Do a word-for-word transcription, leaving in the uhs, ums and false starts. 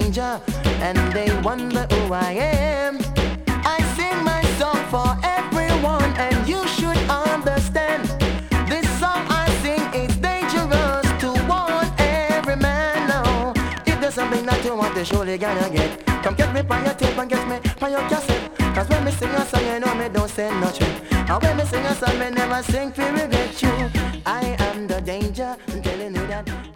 danger, and they wonder who I am. I sing my song for everyone, and you should understand. This song I sing is dangerous to warn every man now. If there's something that you want, you surely gonna get. Come get me by your tape and get me by your cassette. Cause when me sing a song, you know me don't say nothing. And when me sing a song, me never sing for regret you. I am the danger, I'm telling you that.